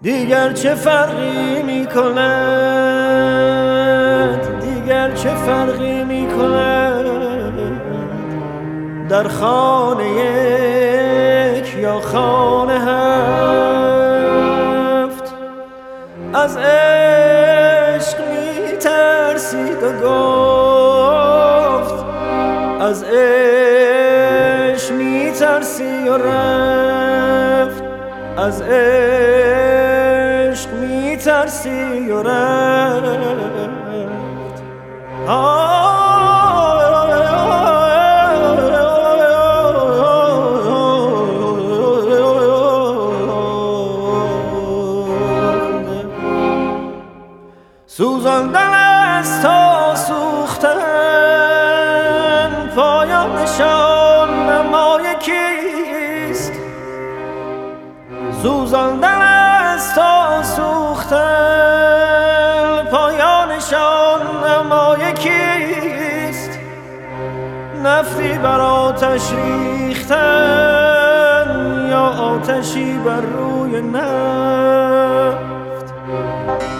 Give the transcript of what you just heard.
دیگر چه فرقی می کند، دیگر چه فرقی می کند، در خانه یک یا خانه هفت. از عشق می ترسید و گفت، از عشق می ترسی و رفت، از عشق می ترسی و رفت. سوزاندن است تا سوختن، پایانشان نمای کیست؟ سوزاندن است تا سوختن، پایانشان نمای کیست؟ نفتی بر آتش ریختن یا آتشی بر روی نفت.